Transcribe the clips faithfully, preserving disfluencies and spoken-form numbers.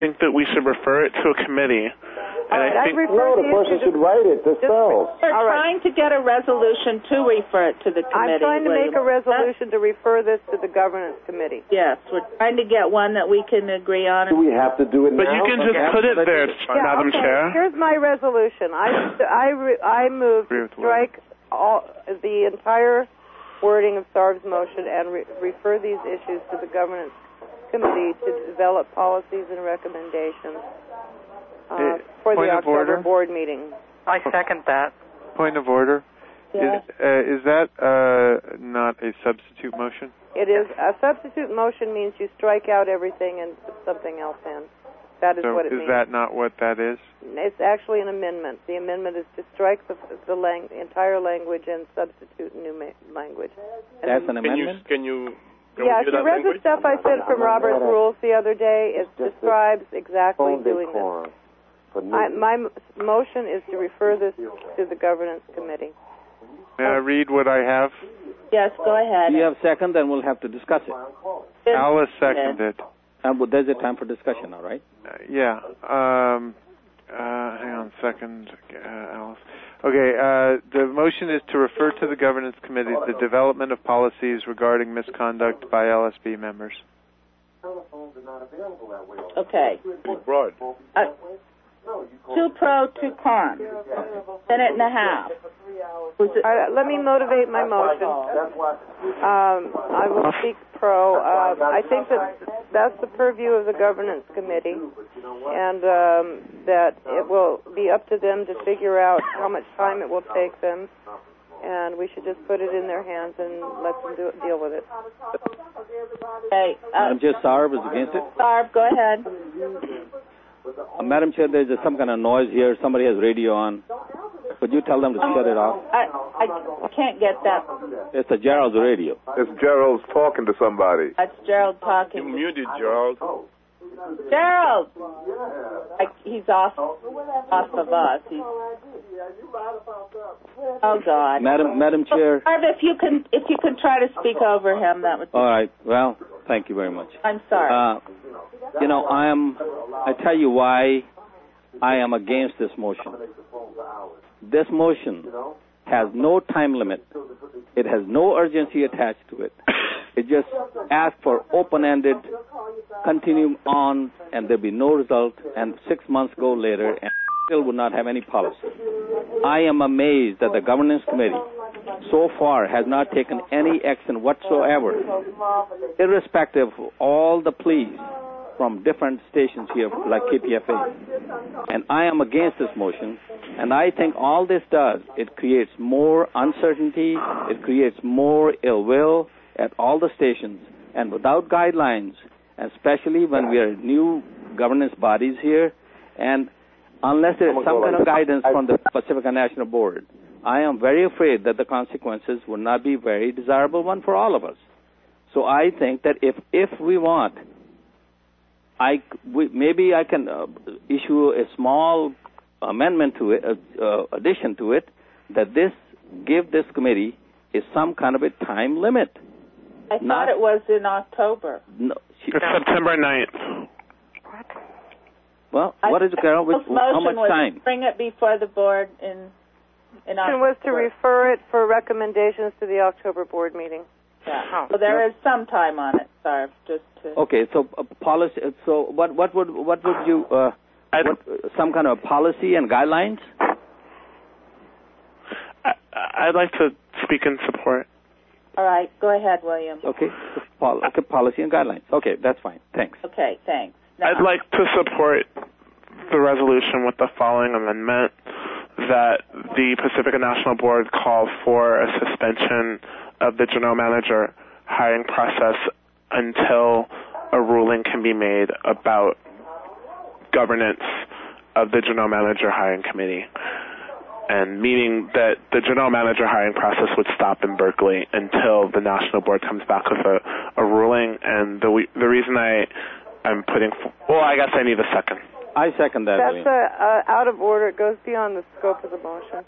think that we should refer it to a committee. And right, I think no, the person should write it themselves. We're All trying right. to get a resolution to refer it to the committee. I'm trying to William. make a resolution to refer this to the governance committee. Yes, we're trying to get one that we can agree on. Do we have to do it but now? you can just okay. put it there, yeah, Madam okay. Chair. Here's my resolution. I I re, I move to strike all the entire wording of Sarv's motion and re, refer these issues to the governance committee to develop policies and recommendations. Uh, for the October board meeting. I second that. Point of order. Yeah. Is, uh, is that uh, not a substitute motion? It is. A substitute motion means you strike out everything and put something else in. That is so what it is means. Is that not what that is? It's actually an amendment. The amendment is to strike the, the lang- entire language and substitute new ma- language. And That's an amendment? Can you... Can yeah, you if you read the stuff I sent from Robert's Rules the other day, it describes exactly doing this. I, my m- motion is to refer this to the governance committee. May I read what I have? Yes, go ahead. Do you have second? Then we'll have to discuss it. Alice seconded. Uh, well, there's a time for discussion, all right? Uh, yeah. Um, uh, hang on a second, uh, Alice. Okay, uh, the motion is to refer to the governance committee the development of policies regarding misconduct by L S B members. Okay. Broad. Uh, two pro, two con. Minute and a half. All right, let me motivate my motion. Um, I will speak pro. Uh, I think that that's the purview of the governance committee, and um, that it will be up to them to figure out how much time it will take them, and we should just put it in their hands and let them do it, deal with it. Okay. Uh, Madam Chair, Sarv is against it. Sarv, go ahead. Uh, Madam Chair, there's some kind of noise here. Somebody has radio on. Could you tell them to shut it off? I, I can't get that. It's a Gerald's radio. It's Gerald's talking to somebody. That's Gerald talking. You muted, Gerald. Gerald! I, he's off, off of us. He's, oh, God. Madam Madam Chair. Sarv, if you can, if you can try to speak over him, that would be... All right. Well, thank you very much. I'm sorry. Uh, you know, I am, I tell you why I am against this motion. This motion has no time limit. It has no urgency attached to it. It just asks for open-ended, continuing on, and there'll be no result, and six months go later, and still would not have any policy. I am amazed that the governance committee so far has not taken any action whatsoever, irrespective of all the pleas from different stations here, like K P F A. And I am against this motion, and I think all this does, it creates more uncertainty, it creates more ill will at all the stations, and without guidelines, especially when we are new governance bodies here, and unless there is some kind of guidance from the Pacifica National Board, I am very afraid that the consequences would not be a very desirable one for all of us. So I think that if, if we want, I, we, maybe I can uh, issue a small amendment to it, uh, uh, addition to it, that this, give this committee is some kind of a time limit. I thought not, it was in October. No, she, it's September ninth. What? Well, what is it, Carol? With, how much was time? Bring it before the board in in October. It was to refer it for recommendations to the October board meeting. Yeah. So there is some time on it, Sarv, just to... Okay, so uh, policy. So what? What would? What would you? Uh, what, some kind of policy and guidelines? I, I'd like to speak in support. All right, go ahead, William. Okay, Pol- okay, policy and guidelines. Okay, that's fine. Thanks. Okay, thanks. Now, I'd like to support the resolution with the following amendment, that the Pacifica National Board call for a suspension of the general manager hiring process until a ruling can be made about governance of the general manager hiring committee. And meaning that the general manager hiring process would stop in Berkeley until the National Board comes back with a, a ruling. And the the reason I I'm putting well, I guess I need a second. I second that. That's uh, uh, out of order. It goes beyond the scope of the motion.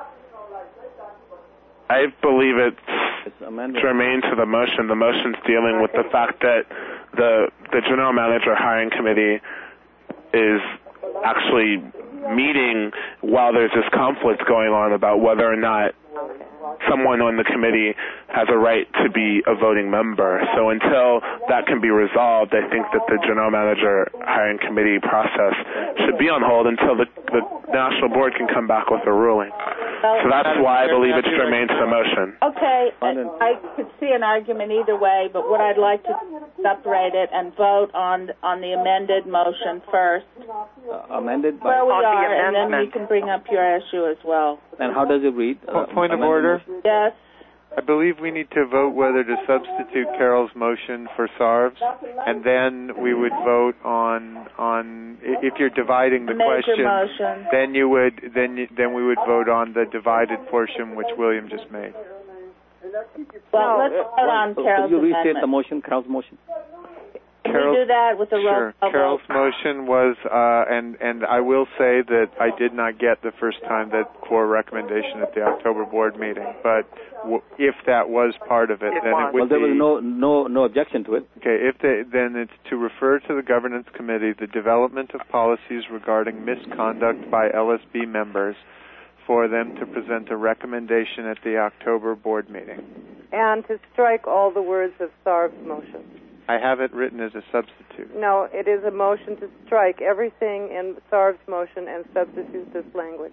I believe it's, it's germane to the motion. The motion's dealing with the fact that the the general manager hiring committee is actually meeting while there's this conflict going on about whether or not someone on the committee has a right to be a voting member. So until that can be resolved, I think that the general manager hiring committee process should be on hold until the, the national board can come back with a ruling. So that's why I believe it's germane to the motion. Okay, I could see an argument either way, but what I'd like to separate it and vote on on the amended motion first. Uh, amended by... Where we On the are, and then amendment. you can bring up your issue as well. And how does it read? Uh, Point of amended order. motion? Yes. I believe we need to vote whether to substitute Carol's motion for Sarv's, and then we would vote on on if you're dividing the Major question. motion. Then you would then you, then we would vote on the divided portion which William just made. Well, let's vote on So Carol's could you restate amendment. the motion, Carol's motion? Can Carol's- we do that with a roll Sure. call Carol's vote? motion was, uh, and and I will say that I did not get the first time that core recommendation at the October board meeting. But w- if that was part of it, It then was. it would Well, there be was no no no objection to it. okay. If they, then it's to refer to the governance committee the development of policies regarding misconduct by L S B members, for them to present a recommendation at the October board meeting. And to strike all the words of Sarv's motion. I have it written as a substitute. No, it is a motion to strike everything in Sarv's motion and substitute this language.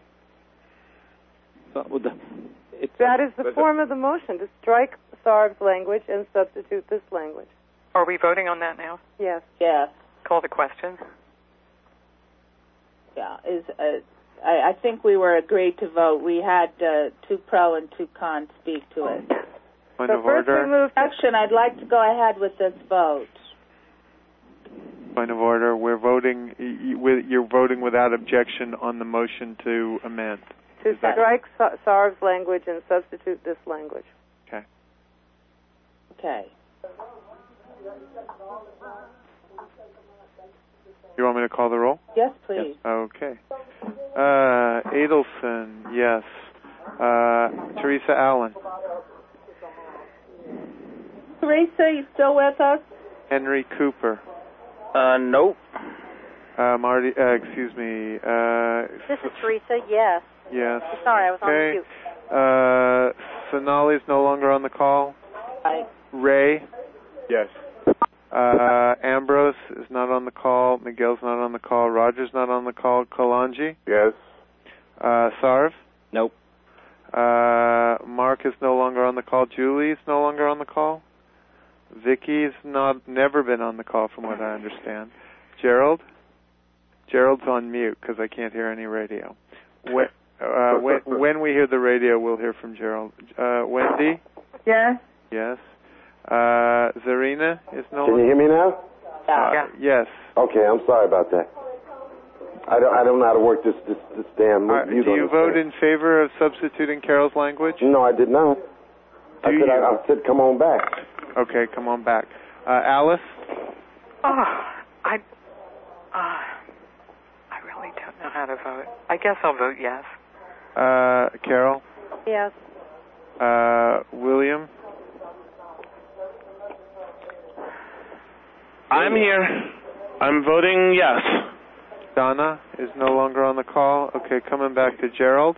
So with the, it's, That is the form of the motion, to strike Sarv's language and substitute this language. Are we voting on that now? Yes. Yes. Call the question. Yeah. Is uh, I, I think we were agreed to vote. We had uh, two pro and two con speak to it. Point So of first order. we move to Action. I'd like to go ahead with this vote. Point of order. We're voting. y- y- with- You're voting without objection on the motion to amend. to Is that- strike Sa- Sarv's language and substitute this language. Okay. Okay. You want me to call the roll? Yes, please. Okay. Uh, Adelson, yes. Uh, Teresa Allen. Teresa, you still with us? Henry Cooper. uh, nope. Uh, Marty. Uh, excuse me. Uh, This is Teresa, yes. yes. Sorry, I was on Okay. mute. Uh, Sonali's no longer on the call. Right. Ray. Yes. Uh, Ambrose is not on the call. Miguel's not on the call. Roger's not on the call. Kalanji. Yes. Uh, Sarv. Nope. Uh, Mark is no longer on the call. Julie's no longer on the call. Vicky's not never been on the call, from what I understand. Gerald. Gerald's on mute because I can't hear any radio. When, uh, when, when we hear the radio, we'll hear from Gerald. Uh, Wendy. Yes. Yes. Uh, Zarina is no Can you hear me now? Uh, Yeah. yes. Okay, I'm sorry about that. I don't. I don't know how to work this this, this damn. Uh, mute do on you this vote thing. in favor of substituting Carol's language? No, I did not. I Do said. I, you? I said, come on back. Okay, come on back. Uh, Alice? Oh, I, uh, I really don't know how to vote. I guess I'll vote yes. Uh, Carol? Yes. Uh, William? I'm here. I'm voting yes. Donna is no longer on the call. Okay, coming back to Gerald.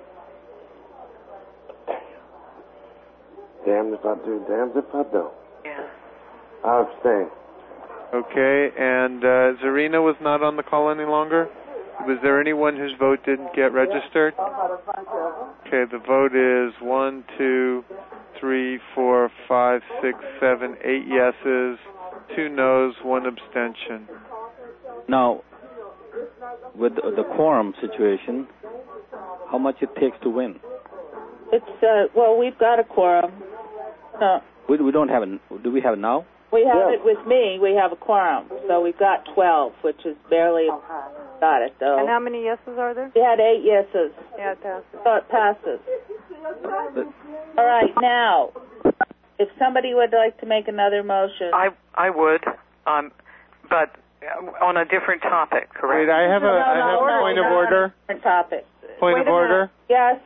Damn if I do. Damn if I don't. Yeah. I abstain. Okay, and uh, Zarina was not on the call any longer? Was there anyone whose vote didn't get registered? Okay, the vote is one, two, three, four, five, six, seven, eight yeses, two noes, one abstention. Now, with the, the quorum situation, how much it takes to win? It's uh, well, we've got a quorum. No, We, we don't have it. Do we have it now? we have Yeah. it with me. We have a quorum, so we've got twelve, which is barely got it though. And how many yeses are there? We had eight yeses, Yeah, it passes. so it passes. The, All right, now, if somebody would like to make another motion, I I would, um, but uh, on a different topic, correct? Wait, I have a, No, no, I have no, a point no, of no, order. different topic. Point Wait of a minute. order. Yes.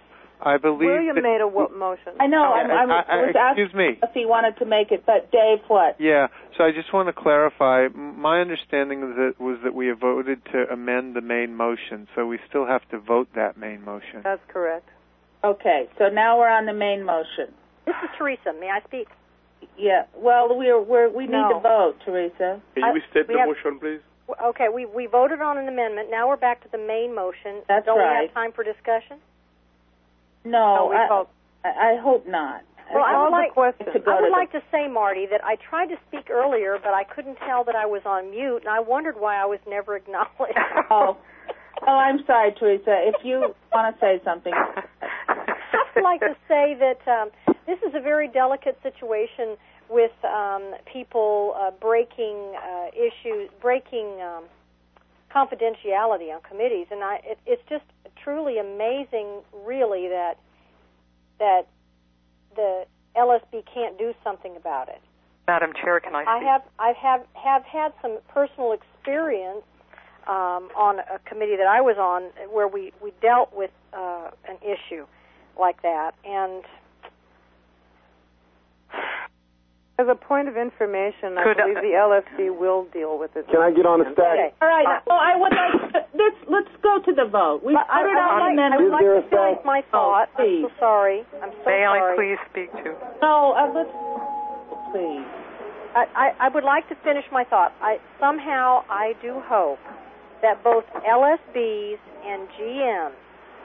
I believe William that, made a what motion? I know. I'm, I'm, I, I, was excuse asking me. if he wanted to make it, but Dave, what? Yeah, so I just want to clarify. My understanding was that, was that we have voted to amend the main motion, so we still have to vote that main motion. That's correct. Okay, so now we're on the main motion. This is Teresa. May I speak? Yeah. Well, we're, we're we need No. to vote, Teresa. Can you restate we the have- motion, please? Okay, we, we voted on an amendment. Now we're back to the main motion. That's Don't right. we have time for discussion? No, No, we I, vote. I, I hope not. Well, I Call would the like question. to go I to would the- like to say, Marty, that I tried to speak earlier, but I couldn't tell that I was on mute, and I wondered why I was never acknowledged. Oh, oh, I'm sorry, Teresa. If you want to say something. I would like to say that um, this is a very delicate situation with um, people uh, breaking uh, issues, breaking um, confidentiality on committees, and I, it, it's just truly amazing, really, that that the L S B can't do something about it. Madam Chair, can I speak? I have I have have had some personal experience um, on a committee that I was on where we, we dealt with uh, an issue like that, and As a point of information, I Could, believe uh, the L S B will deal with it. Can I get on the okay. stack? All right. Well, I would like to, let's let's go to the vote. We But I, voted I, on would the like, I amendment. would like Is there to a finish fact- my thought. Oh, I'm please. so sorry. I'm so May sorry. I please speak to? No, uh, let's please. I, I, I would like to finish my thought. I somehow I do hope that both L S Bs and G Ms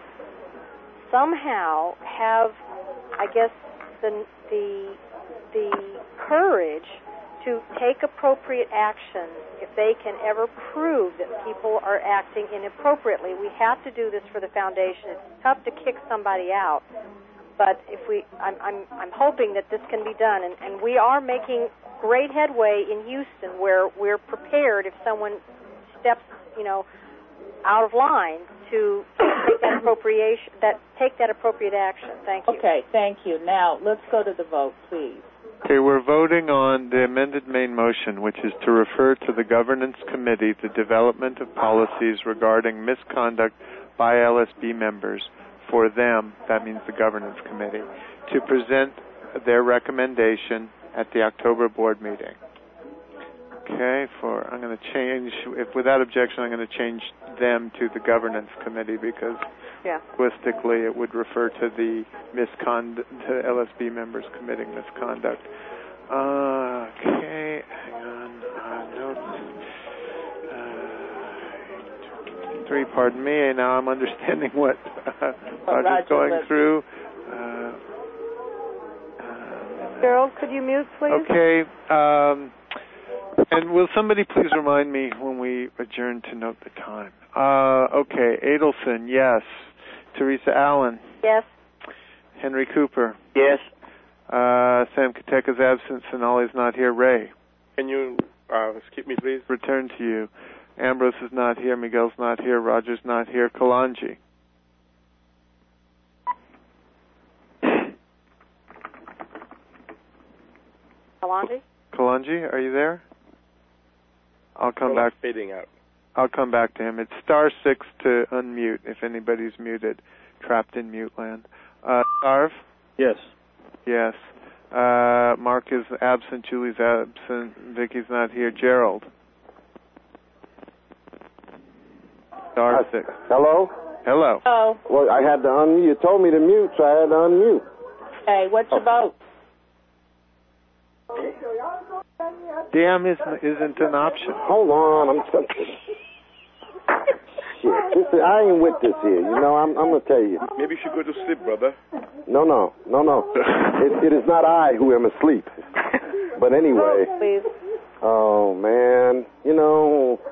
somehow have, I guess, the the the courage to take appropriate action if they can ever prove that people are acting inappropriately. We have to do this for the foundation. It's tough to kick somebody out, but if we, I'm I'm I'm hoping that this can be done, and, and we are making great headway in Houston, where we're prepared if someone steps, you know, out of line to take that appropriation, that take that appropriate action. Thank you. Okay, thank you. Now let's go to the vote, please. Okay, we're voting on the amended main motion, which is to refer to the Governance Committee the development of policies regarding misconduct by L S B members for them, that means the Governance Committee, to present their recommendation at the October board meeting. Okay, for I'm going to change, if without objection, I'm going to change them to the Governance Committee because Yeah. linguistically it would refer to the misconduct, to L S B members committing misconduct. Uh, okay, hang on. Uh, notes. Uh, three, pardon me. Now I'm understanding what uh, Roger's Roger, going but- through. Uh, uh, Gerald, could you mute, please? Okay. Um, and will somebody please remind me when we adjourn to note the time? Uh, okay. Adelson, yes. Teresa Allen. Yes. Henry Cooper. Yes. Uh, Sam Kateka's absent. Sonali's not here. Ray. Can you uh, skip me, please? Return to you. Ambrose is not here. Miguel's not here. Roger's not here. Kalanji. Kalanji? Kalanji, are you there? I'll come Well, back. I'm fading out. I'll come back to him. It's star six to unmute if anybody's muted, trapped in mute land. Uh, Sarv? Yes. Yes. Uh, Mark is absent. Julie's absent. Vicky's not here. Gerald? Star six. Hello? Hello. Oh, Well, I had to unmute. You told me to mute, so I had to unmute. okay. What's your vote? Damn isn't, isn't an option. Hold on, I'm t- shit. This is, I ain't with this here. You know, I'm, I'm gonna tell you. Maybe you should go to sleep, brother. No, no, no, no. It, it is not I who am asleep. But anyway, Vote, please. oh man, you know.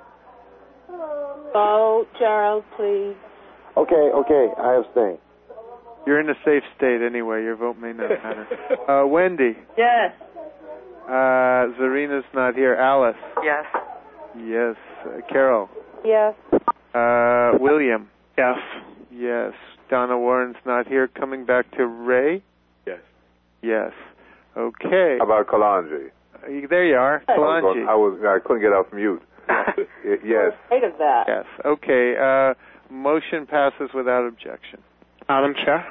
Vote, Gerald, please. Okay, okay, I abstain. You're in a safe state anyway. Your vote may not matter. Uh, Wendy? Yes. Uh, Zarina's not here. Alice? Yes. Yes. Uh, Carol? Yes. Uh, William? Yes. Yes. Donna Warren's not here. Coming back to Ray? Yes. Yes. Okay. How about Kalanji? Uh, There you are. I was, Kalanji. going- I was I couldn't get off mute. Y- yes. Eight of that. Yes. Okay. Uh, motion passes without objection. Madam Chair?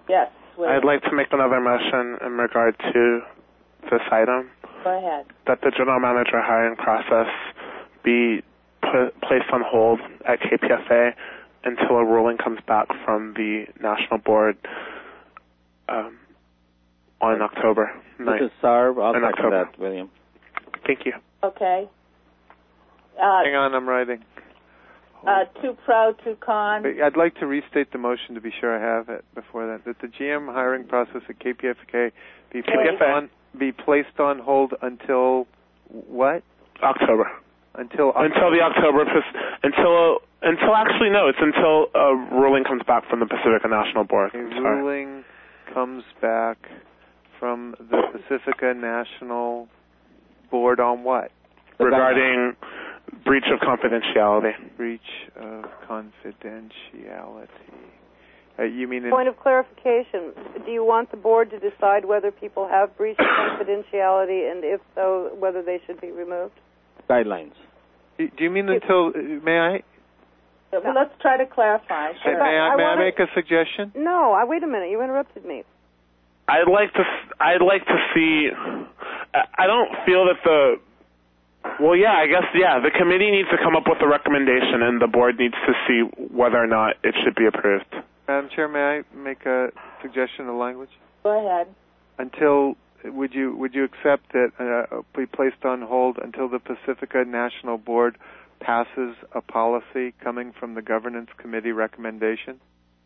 Yes, William. I'd like to make another motion in regard to this item. Go ahead. That the general manager hiring process be put, placed on hold at K P F A until a ruling comes back from the national board um, on October ninth. This is Sarv. I'll in second October. that, William. Thank you. Okay. Uh, Hang on, I'm writing. uh, two pro, two con. I'd like to restate the motion to be sure I have it before that. That the G M hiring process at K P F K be placed on be placed on hold until what? October. Until October. Until the October until until actually no, it's until a ruling comes back from the Pacifica National Board. A I'm sorry. ruling comes back from the Pacifica National Board on what? Regarding breach of confidentiality. Breach of confidentiality. Uh, you mean in Point of clarification, do you want the board to decide whether people have breached confidentiality, and if so, whether they should be removed? Guidelines. Do you mean until, uh, may I? Well, let's try to clarify. Sure. May I, I may I wanna- make a suggestion? No, I, wait a minute, you interrupted me. I'd like to. I'd like to see. I don't feel that the. Well, yeah, I guess yeah. The committee needs to come up with a recommendation, and the board needs to see whether or not it should be approved. Madam Chair, may I make a suggestion of language? Go ahead. Until would you would you accept that uh, be placed on hold until the Pacifica National Board passes a policy coming from the governance committee recommendation?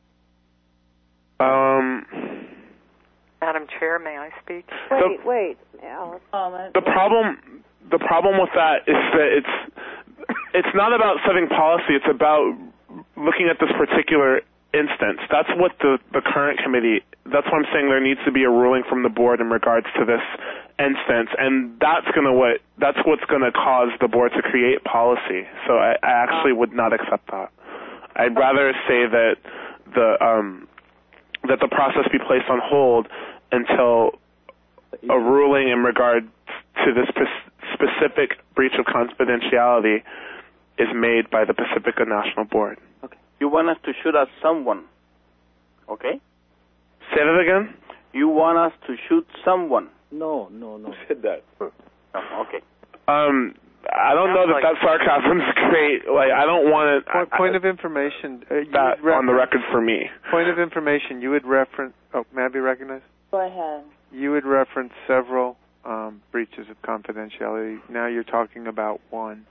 Um. Madam Chair, may I speak? Wait, The- wait, Alice. Moment. The problem, the problem with that is that it's, it's not about setting policy. It's about looking at this particular instance. That's what the the current committee. That's why I'm saying there needs to be a ruling from the board in regards to this instance, and that's gonna what that's what's gonna cause the board to create policy. So I, I actually would not accept that. I'd rather say that the um, that the process be placed on hold until a ruling in regard to this specific breach of confidentiality is made by the Pacifica National Board. Okay. You want us to shoot at someone, okay? Say that again? You want us to shoot someone. No, no, no. Said that. Oh, okay. Um, I don't know that like- that sarcasm's great. Like, I don't want it. Point, point of information. Uh, you that would on the reference- record for me. Point of information. You would reference. Oh, may I be recognized? Go ahead. You would reference several um, breaches of confidentiality. Now you're talking about one.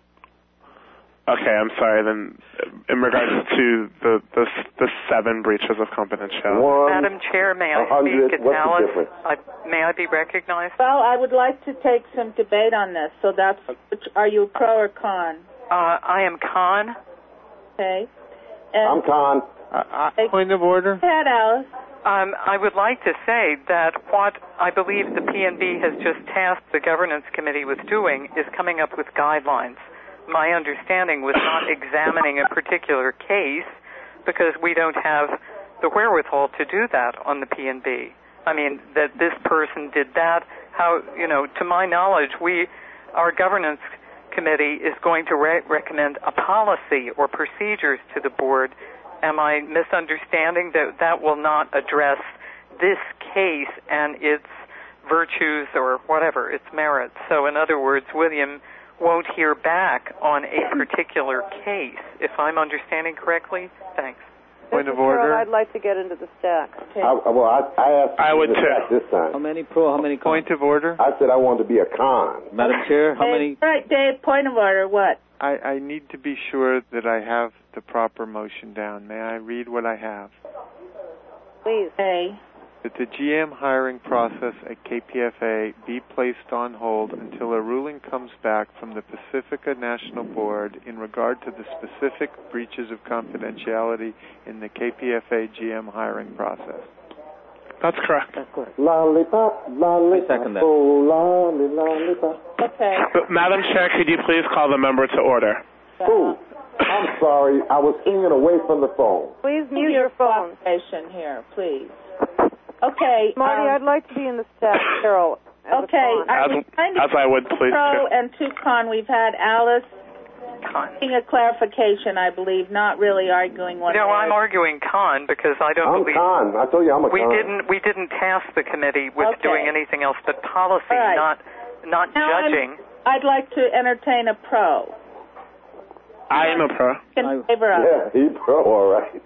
Okay, I'm sorry. Then, in regards to the the, the seven breaches of confidentiality. One, Madam Chair, may I a hundred, speak? It's what's the Alice. difference? I, may I be recognized? Well, I would like to take some debate on this. So that's, are you pro or con? Uh, I am con. Okay. And I'm Con. Uh, uh, point of order. Go ahead, Alice. Um, I would like to say that what I believe the P N B has just tasked the governance committee with doing is coming up with guidelines. My understanding was not examining a particular case because we don't have the wherewithal to do that on the P N B. I mean, that this person did that. How, you know, to my knowledge, we, our governance committee is going to re- recommend a policy or procedures to the board. Am I misunderstanding that that will not address this case and its virtues or whatever, its merits? So in other words, William won't hear back on a particular case, if I'm understanding correctly? Thanks. Point of Mister Carroll, order. I'd like to get into the stack. Okay. I, well, I, I asked I you would this too. back this How time. many pro, how many con? Point of order. I said I wanted to be a con. Madam Chair, how Dave, many? Right, Dave, point of order. What? I, I need to be sure that I have the proper motion down. May I read what I have? Please. Okay. That the G M hiring process at K P F A be placed on hold until a ruling comes back from the Pacifica National Board in regard to the specific breaches of confidentiality in the K P F A G M hiring process. That's correct. That's correct. Lollipop, lollipop, I second that. oh, lolly, lollipop. Okay. But, Madam Chair, could you please call the member to order? Ooh, I'm sorry. I was singing away from the phone. Please mute your phone. Cooperation here, please. Okay. Marty, um, I'd like to be in the staff, Carol. as a Okay. con. I As, was trying to as I would, please. pro Chair. and two con. We've had Alice Con. Getting a clarification, I believe, not really arguing one. No, way. I'm arguing con because I don't I'm believe con. I told you I'm a we con. didn't we didn't task the committee with Okay. doing anything else but policy, All right. not not Now judging. I'm, I'd like to entertain a pro. I am a pro. In favor of. Yeah, he pro, all right.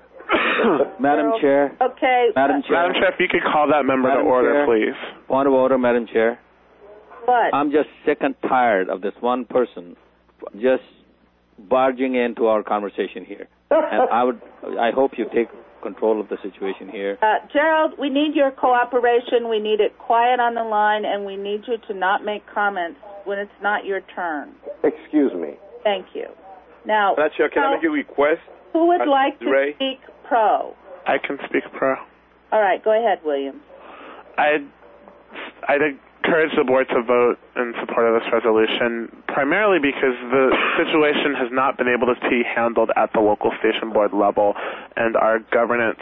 Madam Chair. Okay. Madam Chair. Madam Chair, if you could call that member Madam to order, Chair. please. Point of order, Madam Chair. What? I'm just sick and tired of this one person just barging into our conversation here. And I would, I hope you take control of the situation here. Uh, Gerald, we need your cooperation. We need it quiet on the line, and we need you to not make comments when it's not your turn. Excuse me. Thank you. Now, Madam Chair, can now, I make a request? who would Uh, like to Ray? speak pro? I can speak pro. All right, go ahead, William. I'd, I'd encourage the board to vote in support of this resolution, primarily because the situation has not been able to be handled at the local station board level, and our governance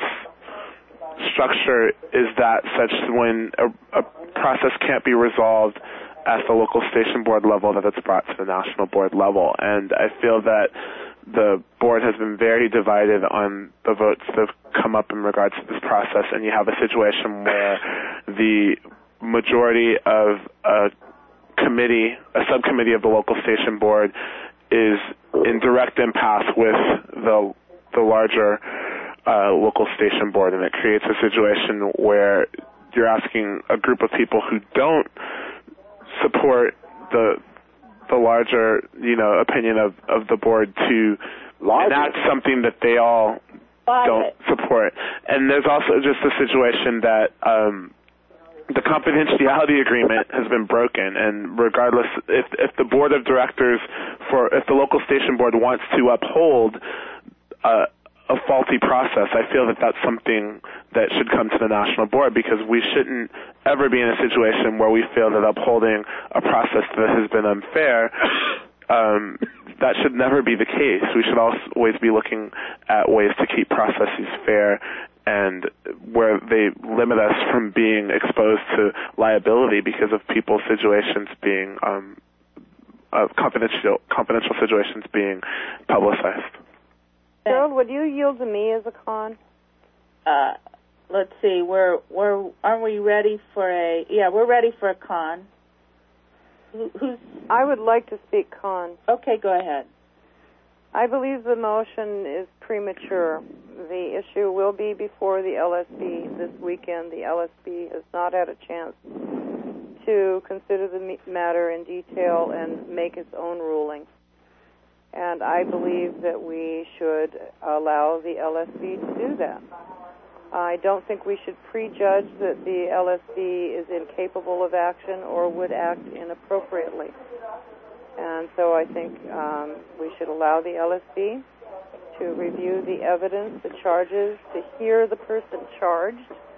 structure is that such when a, a process can't be resolved at the local station board level, that it's brought to the national board level. And I feel that the board has been very divided on the votes that have come up in regards to this process, and you have a situation where the majority of a committee, a subcommittee of the local station board, is in direct impasse with the the larger uh, local station board, and it creates a situation where you're asking a group of people who don't support the the larger, you know, opinion of, of the board to Larger. enact something that they all don't support. And there's also just a situation that um, the confidentiality agreement has been broken, and regardless, if if the board of directors for if the local station board wants to uphold uh, a faulty process, I feel that that's something that should come to the national board, because we shouldn't ever be in a situation where we feel that upholding a process that has been unfair, um, that should never be the case. We should always be looking at ways to keep processes fair and where they limit us from being exposed to liability because of people's situations being um, of confidential confidential situations being publicized. Gerald, would you yield to me as a con? Uh, let's see. We're we're aren't we ready for a? Yeah, we're ready for a con. Who, who's? I would like to speak con. Okay, go ahead. I believe the motion is premature. The issue will be before the L S B this weekend. The L S B has not had a chance to consider the matter in detail and make its own ruling. And I believe that we should allow the L S B to do that. I don't think we should prejudge that the L S B is incapable of action or would act inappropriately. And so I think um, we should allow the L S B to review the evidence, the charges, to hear the person charged,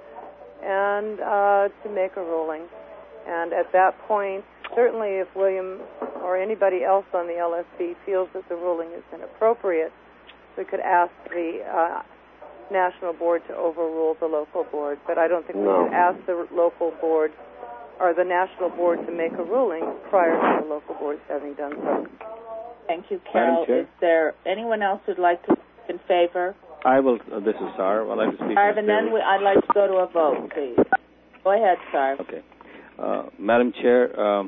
and uh, to make a ruling. And at that point, certainly if William or anybody else on the L S B feels that the ruling is inappropriate, we could ask the uh, national board to overrule the local board. But I don't think No. we should ask the local board or the national board to make a ruling prior to the local boards having done so. Thank you, Carol. Is there anyone else who'd like to speak in favor? I will. Uh, this is Sar. I'd like to speak. Sarv, in and then favor. we, I'd like to go to a vote, please. Go ahead, Sarv. Okay, uh, Madam Chair, um,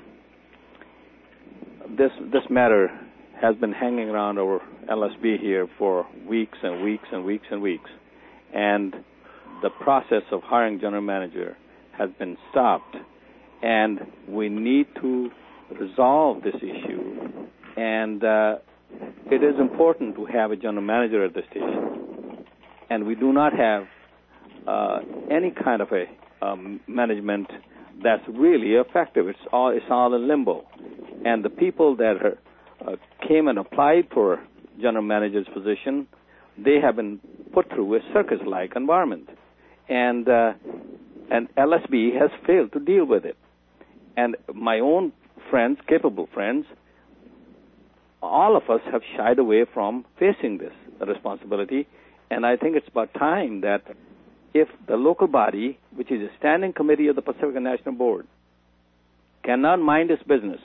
this this matter has been hanging around our L S B here for weeks and weeks and weeks and weeks, and the process of hiring general manager has been stopped, and we need to resolve this issue. And uh, it is important to have a general manager at the station, and we do not have uh, any kind of a um, management that's really effective. It's all it's all in limbo, and the people that are, uh, came and applied for general manager's position, they have been put through a circus-like environment, and uh, and L S B has failed to deal with it. And my own friends, capable friends, all of us have shied away from facing this responsibility, and I think it's about time that if the local body, which is a standing committee of the Pacific National Board, cannot mind its business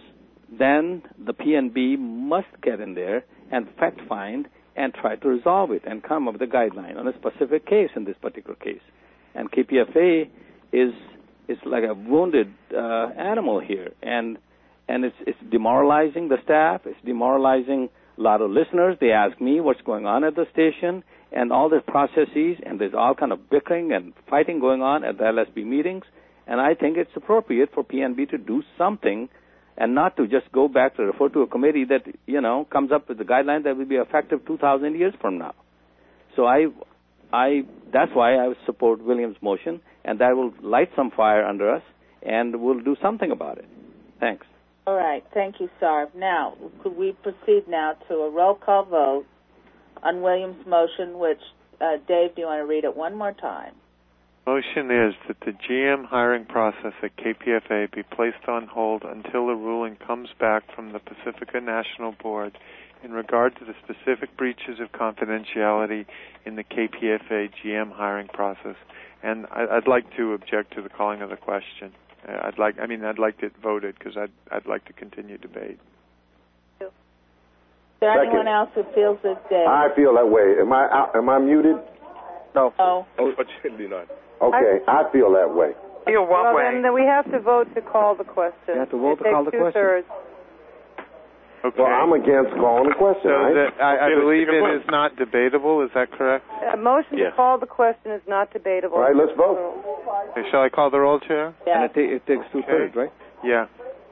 then the P N B must get in there and fact find and try to resolve it and come up with a guideline on a specific case in this particular case. And K P F A is is like a wounded uh, animal here, and and it's it's demoralizing the staff. It's demoralizing a lot of listeners. They ask me what's going on at the station and all the processes, and there's all kind of bickering and fighting going on at the L S B meetings. And I think it's appropriate for P N B to do something and not to just go back to refer to a committee that, you know, comes up with a guideline that will be effective two thousand years from now. So I, I, that's why I support William's motion, and that will light some fire under us, and we'll do something about it. Thanks. All right. Thank you, Sarv. Now, could we proceed now to a roll call vote on William's motion, which, uh, Dave, do you want to read it one more time? Motion is that the G M hiring process at K P F A be placed on hold until a ruling comes back from the Pacifica National Board in regard to the specific breaches of confidentiality in the K P F A G M hiring process. And I'd like to object to the calling of the question. I'd like, I mean, I'd like it voted because I'd, I'd like to continue debate. Is there Second. anyone else who feels this, Dave? I feel that way. Am I out, am I muted? No. No. Unfortunately not. Okay, I, I feel that way. Feel what well, way? then we have to vote to call the question. You have to vote it to call the takes question. two-thirds. Okay. Well, I'm against calling the question. So right? that, I, I believe it is not debatable. Is that correct? A motion Yes. to call the question is not debatable. All right, let's vote. Okay, shall I call the roll, Chair? Yeah. And it, ta- it takes two-thirds, right? Yeah.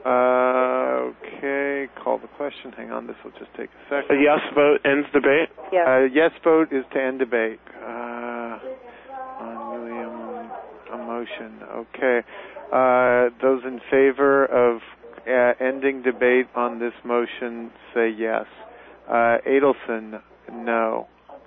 Uh, okay, call the question. Hang on, this will just take a A second. yes vote ends debate? Yes. Uh, yes vote is to end debate. Uh, on William, a motion. Okay. Uh, those in favor of uh, ending debate on this motion say yes. Uh, Adelson, no.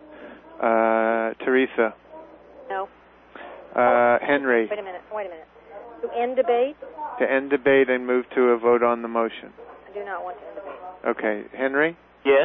Uh, Teresa? No. Uh, Henry? Wait a minute. Wait a minute. To end debate? To end debate and move to a vote on the motion. I do not want to end debate. Okay. Henry? Yes.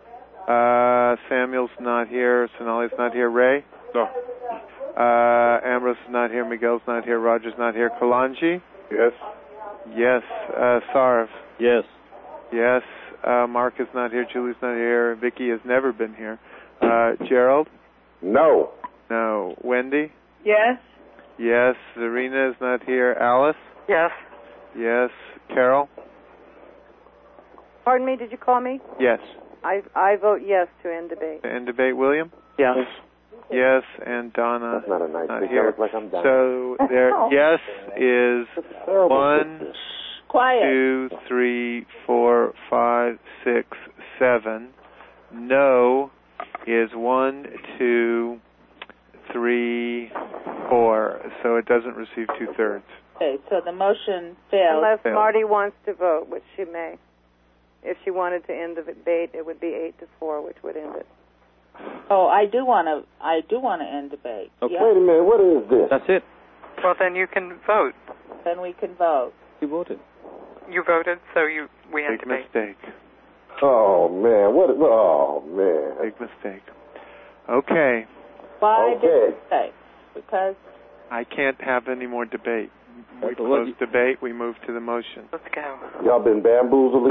Uh, Samuel's not here. Sonali's not here. Ray? No. Uh, Ambrose is not here. Miguel's not here. Roger's not here. Kalanji? Yes. Yes. Uh, Sarv? Yes. Yes. Uh, Mark is not here. Julie's not here. Vicky has never been here. Uh, Gerald? No. No. Wendy? Yes. Yes. Zarina is not here. Alice? Yes. Yes. Carol? Pardon me, did you call me? Yes. I I vote yes to end debate. To end debate, William? Yes. Yes, and Donna That's not a nice not thing. here. That looks like I'm dying. So there, yes is Terrible one, business. Quiet. two, three, four, five, six, seven. No is one, two, three, four. So it doesn't receive two thirds. Okay, so the motion fails. Unless failed. Marty wants to vote, which she may. If she wanted to end the debate, it would be eight to four, which would end it. Oh, I do want to. I do want to end debate. Okay. Yes. Wait a minute, what is this? That's it. Well, then you can vote. Then we can vote. You voted. You voted, so you we end Big debate. mistake. Oh, man, what? Oh, man. Big mistake. Okay. Why Okay. did you say? Because I can't have any more debate. We Okay, close what- debate. We move to the motion. Let's go. Y'all been bamboozled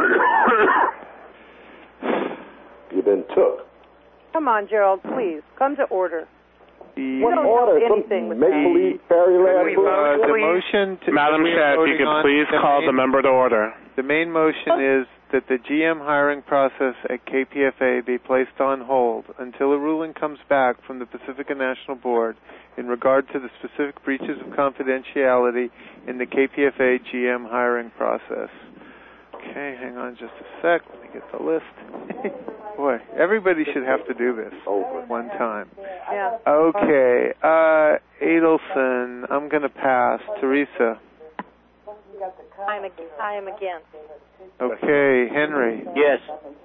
again. You've been took. Come on, Gerald, please. Come to order. The, What don't know order? anything with Some make-believe fairyland We bullshit? uh, the Please. motion to Madam we are Chair, if you voting could on please the call main- the member to order. The main motion is that the G M hiring process at K P F A be placed on hold until a ruling comes back from the Pacifica National Board in regard to the specific breaches of confidentiality in the K P F A G M hiring process. Okay, hang on just a sec. Let me get the list. Boy, everybody should have to do this Over. one time. Yeah. Okay, uh, Adelson, I'm going to pass. Teresa. I'm ag- I am against. Okay, Henry. Yes.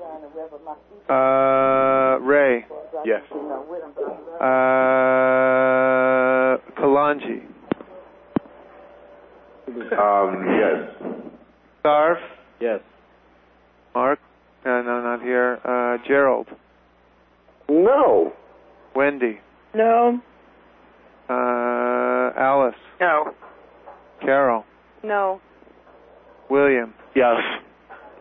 Uh, Ray. Yes. Uh, Kalanji. Um, yes. Sarv. Yes. Mark. Uh, no, not here. Uh, Gerald. No. Wendy. no. Uh, Alice. No. Carol. No. William. Yes.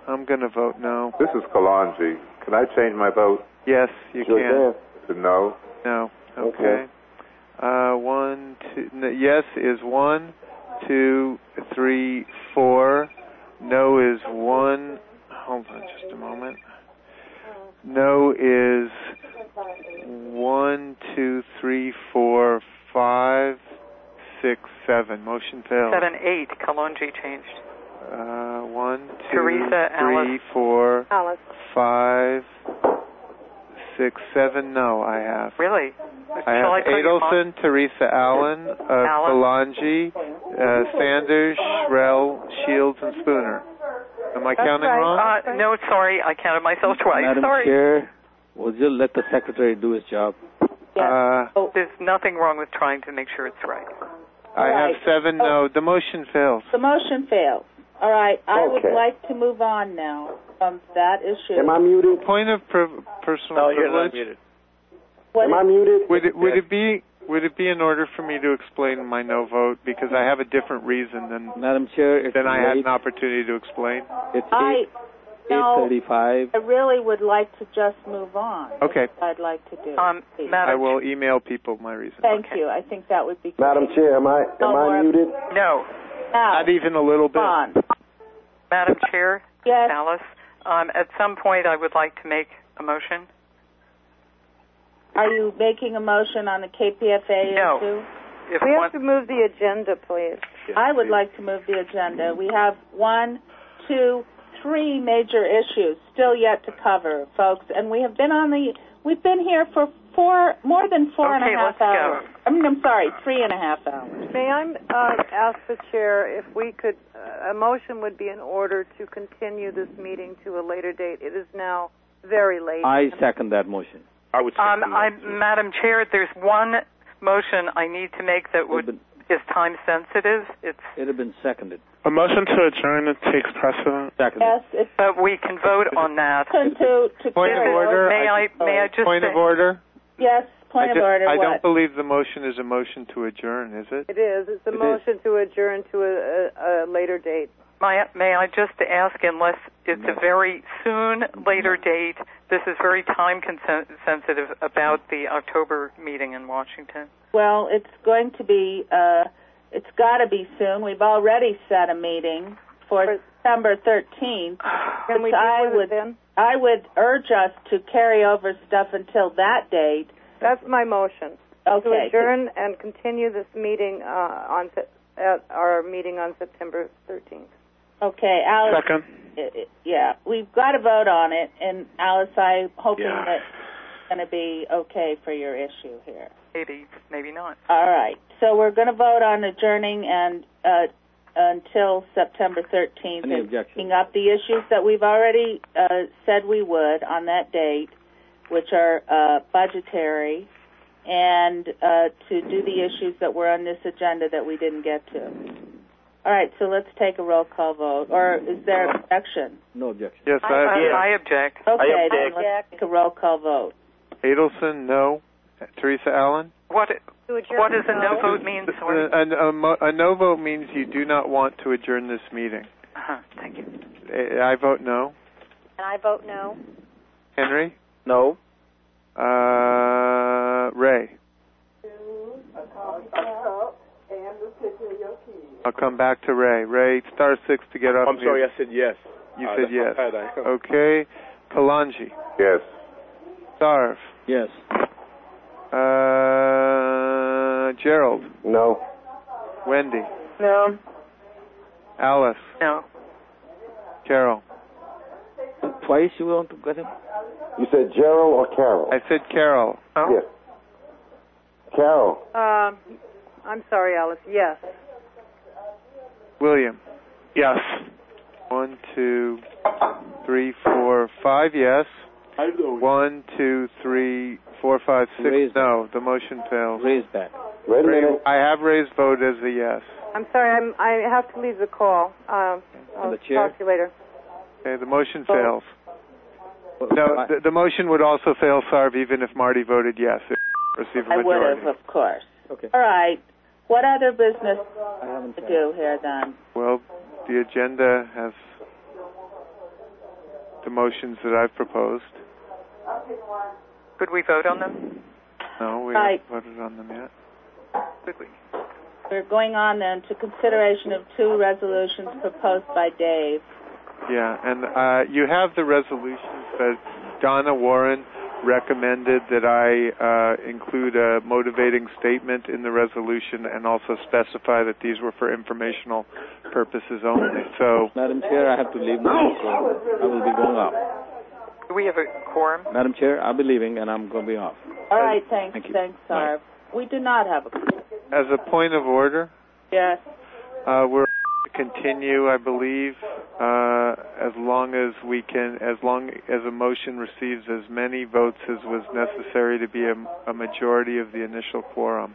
I'm going to vote no. This is Kalanji. Can I change my vote? Yes, you Sure can. can. To no? No. Okay. Okay. Uh, one, two. No, yes is one, two, three, four. No is one. Hold on just a moment. No is one, two, three, four, five, six, seven. Motion fails. Seven, eight. Kalonji changed. Uh, one, two, Teresa, three, Alice. four, Alice. five, six, seven. No, I have. Really? I Shall have I tell you Adelson, Teresa Allen, uh, Allen? Kalanji, uh, Sanders, Shrell, Shields, and Spooner. Am I That's counting right. wrong? Uh, no, sorry. I counted myself twice. Madam sorry. Chair, would you let the secretary do his job? Uh, There's nothing wrong with trying to make sure it's right. I have right. seven no. The motion fails. The motion fails. All right. I Okay. would like to move on now from that issue. Am I muted? Point of priv- personal No, you're privilege. not muted. What Am is- I muted? Would it would it be would it be in order for me to explain my no vote because I have a different reason than Madam Chair, it's than I had late. an opportunity to explain? It's I eight no. thirty-five. I really would like to just move on. Okay. I'd like to do. Um, please. Madam I will email people my reason. Thank okay. you. I think that would be. Madam great. Chair, am I No am I more. muted? No. Now, Not even a little bit. on. Madam Chair, Yes. Alice, um, at some point I would like to make a motion. Are you making a motion on the K P F A No. issue? If We one, have to move the agenda, please. I would like to move the agenda. We have one, two, three major issues still yet to cover, folks, and we have been on the. We've been here for four, more than four and Okay, a half let's go. hours. I mean, I'm sorry, three and a half hours. May I uh, ask the chair if we could, uh, a motion would be in order to continue this meeting to a later date. It is now very late. I second that motion. I would um, second I, that, too. Madam Chair, there's one motion I need to make that would is time sensitive. It's It had been seconded. A motion to adjourn it takes precedent. Seconded. Yes, it's but we can vote on that. to, to Point of carry order. over. May I may I just Point say, of order. Yes, point I of ju- order. I what? don't believe the motion is a motion to adjourn, is it? It is. It's a It is. motion to adjourn to a, a, a later date. may, may I just ask, unless it's a very soon later date, this is very time consen- sensitive about the October meeting in Washington. Well, it's going to be. Uh, it's got to be soon. We've already set a meeting for For- September thirteenth. Can we which I deal with would, it then? I would urge us to carry over stuff until that date. That's my motion. To Okay. adjourn and continue this meeting uh, on Sep- at our meeting on September thirteenth. Okay, Alice. Second. i- i- Yeah, we've got to vote on it, and Alice, I'm hoping Yeah. that it's going to be okay for your issue here. Maybe, maybe not. All right, so we're going to vote on adjourning and uh, until September thirteenth, Any and objection? picking up the issues that we've already uh, said we would on that date, which are uh, budgetary, and uh, to do the issues that were on this agenda that we didn't get to. All right, so let's take a roll call vote. Or is there objection? No objection. Yes, I, I I object. Okay, I then object. let's take a roll call vote. Adelson, no. Teresa Allen? What To adjourn. what does a no vote mean? Sorry. A, a, a, mo- a no vote means you do not want to adjourn this meeting. Uh-huh, thank you. I I vote no. And I vote no. Henry? No. Uh, Ray? I'll come back to Ray. Ray, star six to get off I'm mute. sorry, I said yes. You Uh, said that's yes. how bad I am. Okay. Kalanji? Yes. Sarv? Yes. Uh, Gerald? No. Wendy? No. Alice? No. Carol? Twice you want to get him? You said Gerald or Carol? I said Carol. Oh. Yes. Carol. Um, I'm sorry, Alice. Yes. William? Yes. One, two, three, four, five, yes. I know. One, two, three, four, five, six, Raise no. The motion fails. Raise back. Wait a Ray- minute. I have raised vote as a yes. I'm sorry. I'm, I have to leave the call. Um, I'll the chair? talk to you later. Okay, the motion Oh. fails. No, the, the motion would also fail, Sarv, even if Marty voted yes. It would receive a I would majority. have, of course. Okay. All right. What other business I haven't to tried. do here then? Well, the agenda has the motions that I've proposed. Could we vote on them? No, we Right. haven't voted on them yet. Could we? We're going on then to consideration of two resolutions proposed by Dave. Yeah, and uh, you have the resolutions that Donna Warren recommended that I uh, include a motivating statement in the resolution and also specify that these were for informational purposes only. So, Madam Chair, I have to leave now, so I will be going off. Do we have a quorum? Madam Chair, I'll be leaving and I'm going to be off. All right, thanks, Thank you. thanks, Sarv. We do not have a quorum. as a point of order, Yes. uh, we're to continue, I believe, uh, as long as we can, as long as a motion receives as many votes as was necessary to be a, a majority of the initial quorum.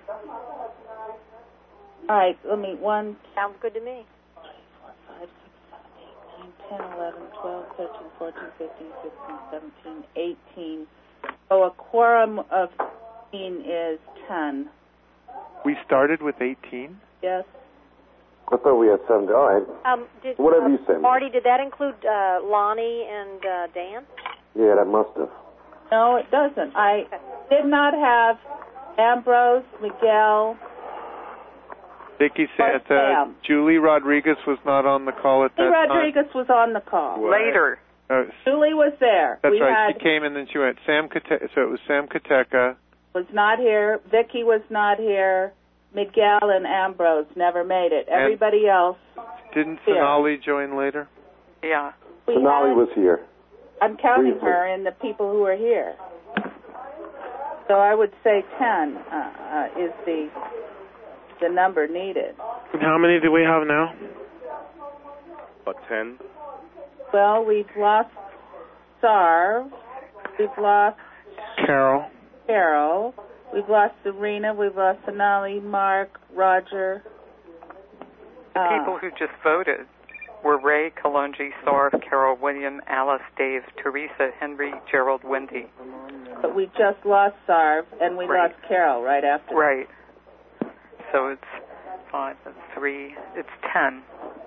All right, let me, one, Sounds good to me. five, six, seven, eight, nine, ten, eleven, twelve, thirteen, fourteen, fifteen, sixteen, seventeen, eighteen. So a quorum of eighteen is ten. We started with eighteen? Yes. I thought we had seventy. All right. Um, did, Whatever uh, you say. Marty, did that include uh, Lonnie and uh, Dan? Yeah, that must have. No, it doesn't. I did not have Ambrose, Miguel. Vicky Santa, Sam. Julie Rodriguez was not on the call at that Julie time. Rodriguez was on the call. Later. Uh, Julie was there. that's we right. had, She came and then she went. Sam Kate- so it was Sam Kateka. was not here. Vicky was not here. Miguel and Ambrose never made it. And Everybody else. Didn't Here. Sonali join later? Yeah. We Sonali had, was here. I'm counting Briefly. her in the people who are here. So I would say ten uh, uh, is the the number needed. And how many do we have now? About ten. Well, we've lost Sarv. We've lost Carol. Carol. We've lost Serena. We've lost Sonali, Mark, Roger. The Uh, people who just voted were Ray, Kalonji, Sarv, Carol, William, Alice, Dave, Teresa, Henry, Gerald, Wendy. But we just lost Sarv, and we Right. lost Carol right after. Right. So it's five, three, it's ten.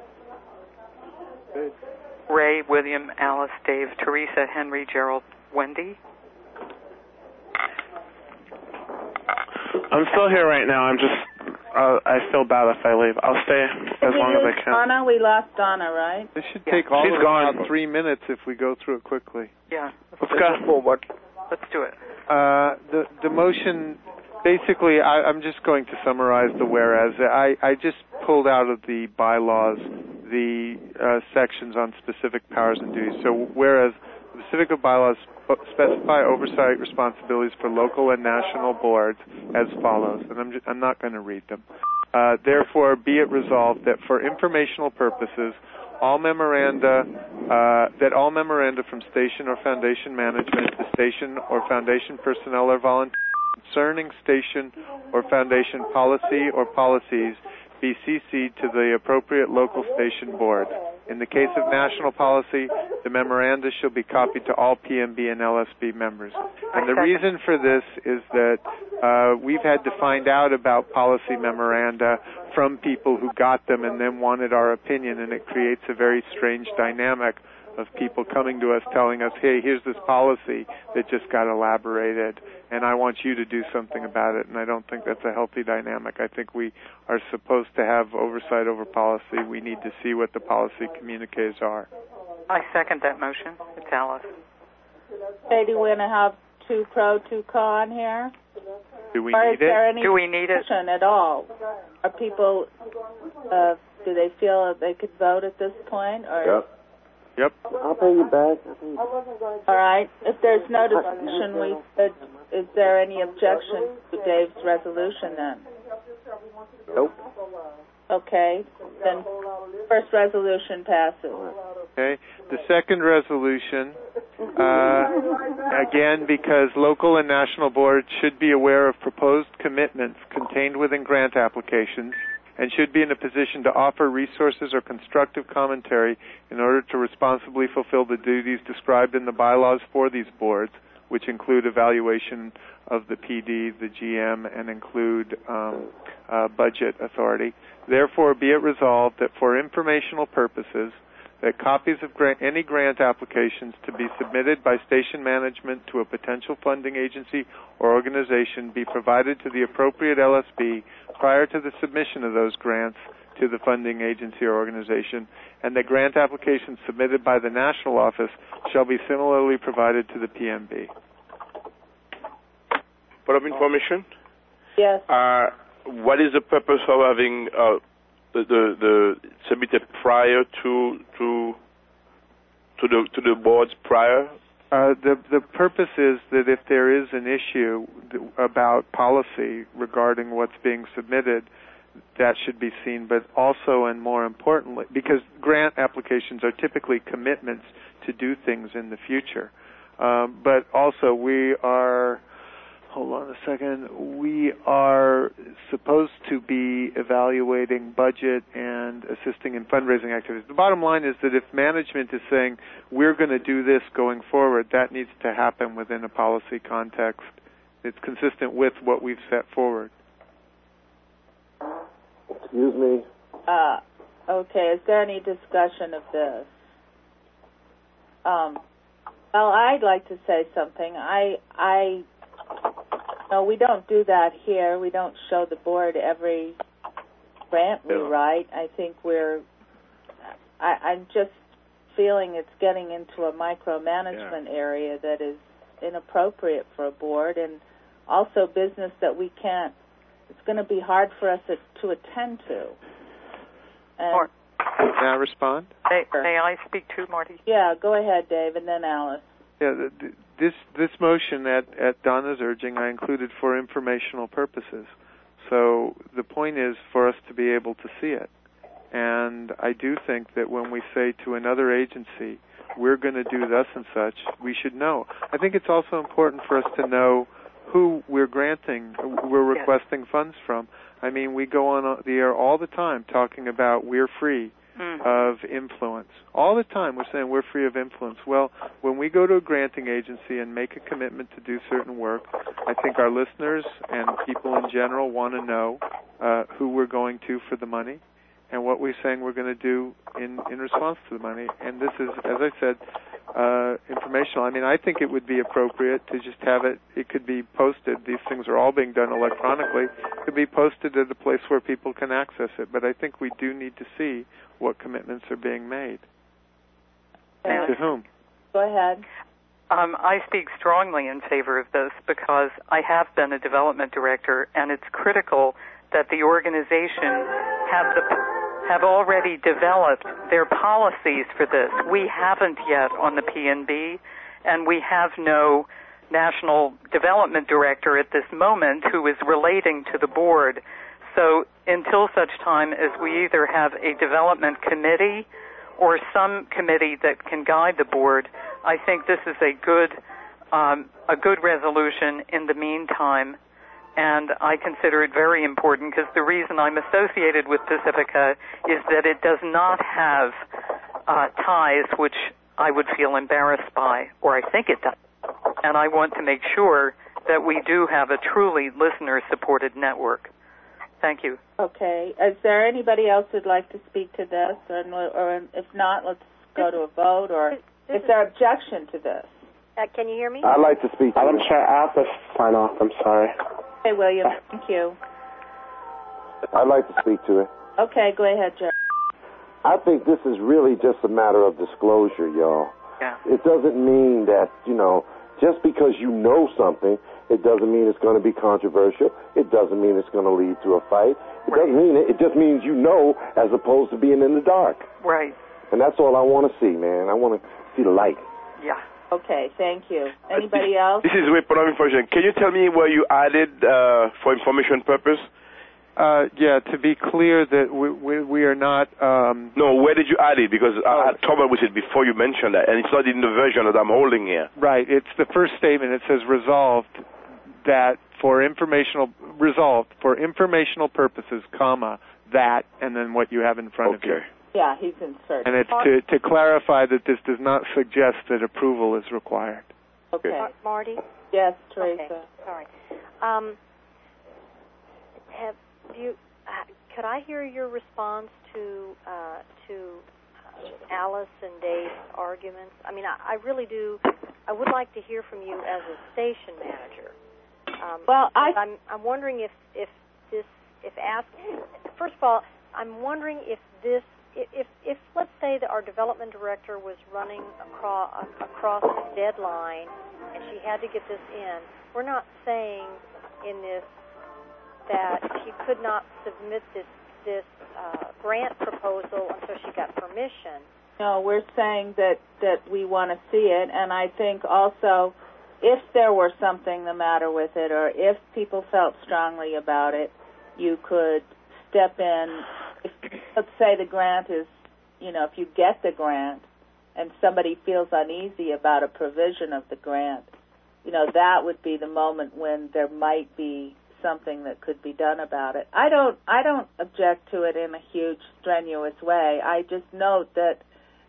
Good. Ray, William, Alice, Dave, Teresa, Henry, Gerald, Wendy. I'm still here right now. I'm just, uh, I feel bad if I leave. I'll stay as Did long we as lose I can. Donna? We lost Donna, right? This should Yeah. take all She's of gone. about three minutes if we go through it quickly. Yeah. Let's go forward. Let's do it. Uh, the the motion, basically, I, I'm just going to summarize the whereas. I, I just pulled out of the bylaws the uh, sections on specific powers and duties. So whereas the specific bylaws specify oversight responsibilities for local and national boards as follows, and I'm, just, I'm not going to read them. Uh, therefore, be it resolved that for informational purposes, all memoranda uh, that all memoranda from station or foundation management to station or foundation personnel or volunteers concerning station or foundation policy or policies be C C'd to the appropriate local station board. In the case of national policy, the memoranda shall be copied to all P M B and L S B members. And the reason for this is that uh, we've had to find out about policy memoranda from people who got them and then wanted our opinion, and it creates a very strange dynamic of people coming to us telling us, hey, here's this policy that just got elaborated, and I want you to do something about it. And I don't think that's a healthy dynamic. I think we are supposed to have oversight over policy. We need to see what the policy communiques are. I second that motion. It's Alice. Okay, do we want to have two pro, two con here? Do we or need is there it? any Do we need it? discussion at all? Are people, uh, do they feel that they could vote at this point? Or Yep. Yep. I'll pay you back. I'll pay you back. All right. If there's no discussion, we could, is there any objection to Dave's resolution then? Nope. Okay. Then first resolution passes. Okay. The second resolution, uh, again, because local and national boards should be aware of proposed commitments contained within grant applications and should be in a position to offer resources or constructive commentary in order to responsibly fulfill the duties described in the bylaws for these boards, which include evaluation of the P D, the G M, and include um, uh, budget authority. Therefore, be it resolved that for informational purposes, that copies of grant, any grant applications to be submitted by station management to a potential funding agency or organization be provided to the appropriate L S B prior to the submission of those grants to the funding agency or organization, and that grant applications submitted by the national office shall be similarly provided to the P M B. Point of information? Yes. Uh, what is the purpose of having uh, the, the the submitted prior to to to the to the boards prior? Uh, the the purpose is that if there is an issue about policy regarding what's being submitted, that should be seen, but also and more importantly, because grant applications are typically commitments to do things in the future, um, but also we are, hold on a second, we are supposed to be evaluating budget and assisting in fundraising activities. The bottom line is that if management is saying we're going to do this going forward, that needs to happen within a policy context. It's consistent with what we've set forward. Excuse me. Uh, okay, is there any discussion of this? Um, well, I'd like to say something. I, I, no, we don't do that here. We don't show the board every grant we write. I think we're, I, I'm just feeling it's getting into a micromanagement yeah. area that is inappropriate for a board, and also business that we can't, it's going to be hard for us to attend to. And May I respond? May, may I speak too, Marty? Yeah, go ahead, Dave, and then Alice. Yeah, the, the, this this motion at, at Donna's urging I included for informational purposes. So the point is for us to be able to see it. And I do think that when we say to another agency, we're going to do thus and such, we should know. I think it's also important for us to know who we're granting, we're requesting funds from. I mean, we go on the air all the time talking about we're free mm. of influence. All the time we're saying we're free of influence. Well, when we go to a granting agency and make a commitment to do certain work, I think our listeners and people in general want to know uh, who we're going to for the money and what we're saying we're going to do in, in response to the money. And this is, as I said, Uh, informational. I mean, I think it would be appropriate to just have it, it could be posted. These things are all being done electronically. It could be posted at a place where people can access it. But I think we do need to see what commitments are being made. And to whom? Go ahead. Um, I speak strongly in favor of this because I have been a development director, and it's critical that the organization have the have already developed their policies for this. We haven't yet on the P N B, and we have no national development director at this moment who is relating to the board. So until such time as we either have a development committee or some committee that can guide the board, I think this is a good um, a good resolution in the meantime. And I consider it very important because the reason I'm associated with Pacifica is that it does not have uh, ties which I would feel embarrassed by, or I think it does. And I want to make sure that we do have a truly listener-supported network. Thank you. Okay. Is there anybody else who'd like to speak to this? Or, or if not, let's go to a vote. Or is there objection to this? Uh, can you hear me? I'd like to speak to I'm you. Chair, I have to sign off. I'm sorry. Okay, William. Thank you. I'd like to speak to it. Okay, go ahead, Jerry. I think this is really just a matter of disclosure, y'all. Yeah. It doesn't mean that, you know, just because you know something, it doesn't mean it's going to be controversial. It doesn't mean it's going to lead to a fight. It right. doesn't mean it. It just means you know as opposed to being in the dark. Right. And that's all I want to see, man. I want to see the light. Yeah. Okay, thank you. Anybody else? This is way point of information. Can you tell me where you added uh, for information purpose? Uh, yeah, to be clear that we, we, we are not... Um, no, where did you add it? Because oh. I had trouble with it before you mentioned that, and it's not in the version that I'm holding here. Right. It's the first statement. It says resolved that for informational... Resolved for informational purposes, comma, that, and then what you have in front okay. of you. Yeah, he's inserted. And it's to, to clarify that this does not suggest that approval is required. Okay. Mar- Marty? Yes, Teresa. Okay, sorry. Um, have you? Uh, could I hear your response to uh, to Alice and Dave's arguments? I mean, I, I really do. I would like to hear from you as a station manager. Um, well, I, I'm I'm wondering if if this if ask first of all, I'm wondering if this if if, if let's say that our development director was running across across a deadline and she had to get this in. We're not saying in this that she could not submit this this uh, grant proposal until she got permission. No, we're saying that, that we want to see it, and I think also if there were something the matter with it or if people felt strongly about it, you could step in. If, let's say the grant is, you know, if you get the grant and somebody feels uneasy about a provision of the grant, you know, that would be the moment when there might be something that could be done about it. I don't I don't object to it in a huge, strenuous way. I just note that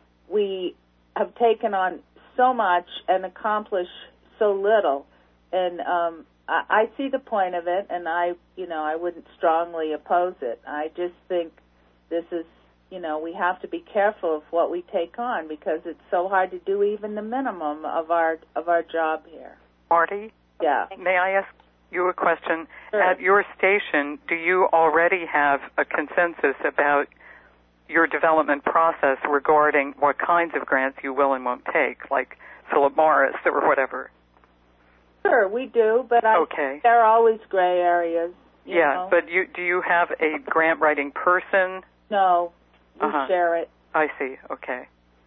we have taken on so much and accomplished so little, and um, I, I see the point of it, and I, you know, I wouldn't strongly oppose it. I just think this is, you know, we have to be careful of what we take on because it's so hard to do even the minimum of our of our job here. Marty? Yeah. May I ask you a question? Sure. At your station, do you already have a consensus about your development process regarding what kinds of grants you will and won't take, like Philip Morris or whatever? Sure, we do, but I, okay. there are always gray areas. You yeah, know? but you do you have a grant writing person? No, we uh-huh. share it. I see. Okay.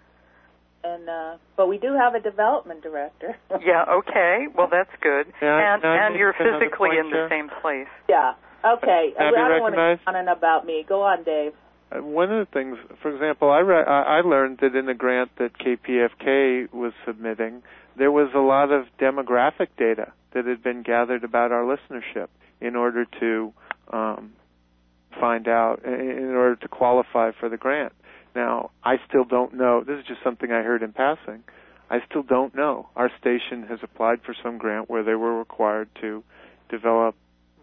And uh, but we do have a development director. yeah. Okay. Well, that's good. Yeah, and no, and you're physically point, in the Chair? same place. Yeah. Okay. Can I I be don't want recognized? to comment about me. Go on, Dave. Uh, one of the things, for example, I, re- I I learned that in the grant that K P F K was submitting, there was a lot of demographic data that had been gathered about our listenership in order to um, find out, in order to qualify for the grant. Now, I still don't know. This is just something I heard in passing. I still don't know. Our station has applied for some grant where they were required to develop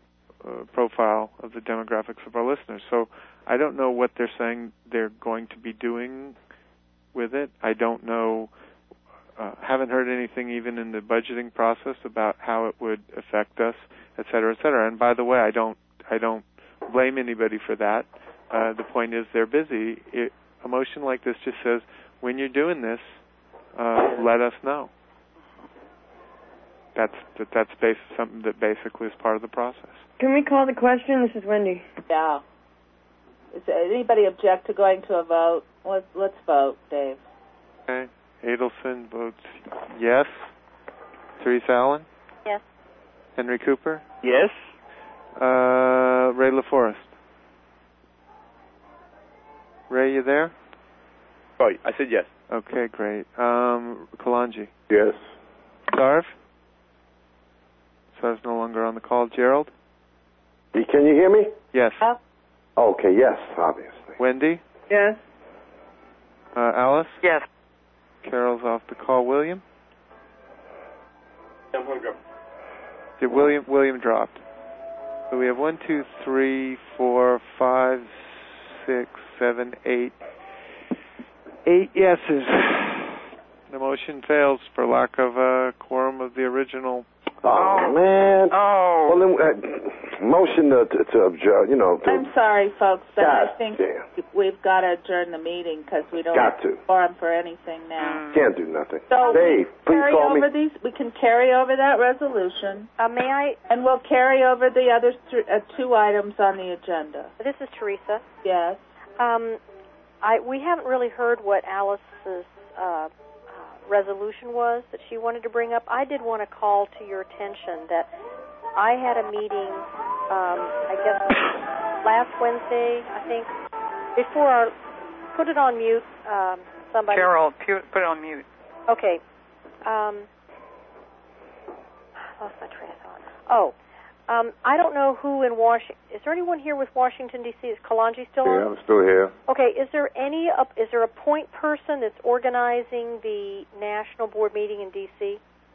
a profile of the demographics of our listeners. So I don't know what they're saying they're going to be doing with it. I don't know. Uh, haven't heard anything even in the budgeting process about how it would affect us, et cetera, et cetera. And by the way, I don't, I don't blame anybody for that. Uh, the point is they're busy. It, a motion like this just says, when you're doing this, uh, let us know. That's that, that's bas- something that basically is part of the process. Can we call the question? This is Wendy. Yeah. Does anybody object to going to a vote? Let's, let's vote, Dave. Okay. Adelson votes yes. Teresa Allen? Yes. Henry Cooper? Yes. Uh, Ray LaForest? Ray, you there? Sorry, I said yes. Okay, great. Um, Kalanji? Yes. Sarv? Sarv's no longer on the call. Gerald? Can you hear me? Yes. Okay, yes, obviously. Wendy? Yes. Uh, Alice? Yes. Carol's off the call. William? I'm hungry. Did William William dropped? So we have one, two, three, four, five, six, seven, eight. Eight yeses. The motion fails for lack of a quorum of the original. Oh, man. Oh. Well, then, uh, motion to, to, to adjourn, you know. To, I'm sorry, folks, but God I think damn. we've got to adjourn the meeting because we don't Got have to. quorum for anything now. Can't do nothing. So Dave, please carry call me. over these. We can carry over that resolution. Uh, may I? And we'll carry over the other th- uh, two items on the agenda. This is Teresa. Yes. Um, I we haven't really heard what Alice's uh, uh, resolution was that she wanted to bring up. I did want to call to your attention that I had a meeting, um, I guess last Wednesday, I think, before our, put it on mute, um, somebody. Gerald, pu- put it on mute. Okay. Um, lost my train of thought. Oh, um, I don't know who in Washington. Is there anyone here with Washington D C? Is Kalanji still on? Yeah, I'm still here. Okay. Is there any? Uh, is there a point person that's organizing the national board meeting in D C?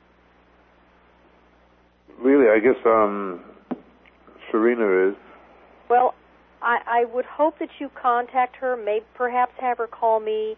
Really, I guess um, Serena is. Well, I, I would hope that you contact her. Maybe perhaps have her call me.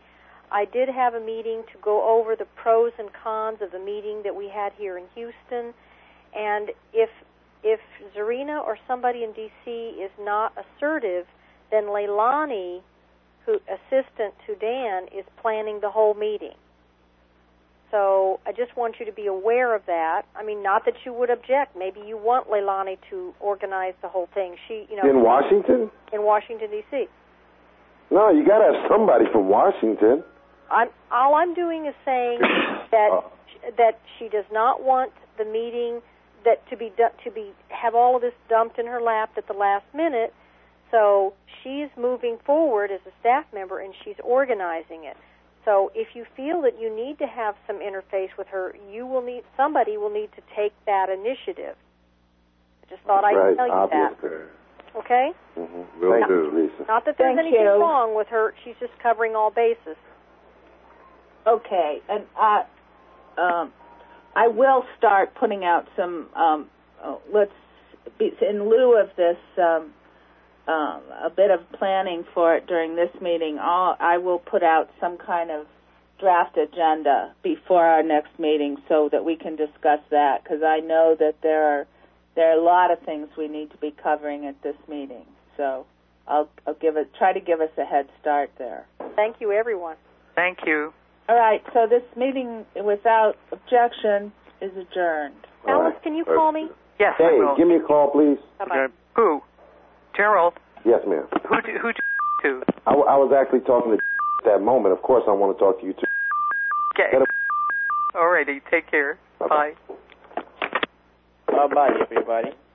I did have a meeting to go over the pros and cons of the meeting that we had here in Houston, and if if Zarina or somebody in D C is not assertive, then Leilani, who assistant to Dan, is planning the whole meeting. So I just want you to be aware of that. I mean, not that you would object. Maybe you want Leilani to organize the whole thing. She, you know, in Washington. In Washington D C. No, you got to have somebody from Washington. I'm all I'm doing is saying that uh, that she does not want the meeting that to be to be have all of this dumped in her lap at the last minute. So she's moving forward as a staff member and she's organizing it. So if you feel that you need to have some interface with her, you will need somebody will need to take that initiative. I just thought I'd right, tell you obviously. that. Okay? Mm-hmm. Will not, do, Lisa. Not that there's Thank anything you. wrong with her. She's just covering all bases. Okay, and I, um, I will start putting out some. Um, oh, let's be, in lieu of this. Um, Um, a bit of planning for it during this meeting. I'll, I will put out some kind of draft agenda before our next meeting so that we can discuss that, because I know that there are there are a lot of things we need to be covering at this meeting. So I'll, I'll give it try to give us a head start there. Thank you, everyone. Thank you. All right. So this meeting, without objection, is adjourned. Alice, can you call me? Yes, Hey, I will. give me a call, please. Okay. Who? Gerald? Yes, ma'am. Who do, who do to? I, w- I was actually talking to at that moment. Of course, I want to talk to you, too. Okay. All righty. Take care. Bye-bye. Bye. Bye-bye, everybody.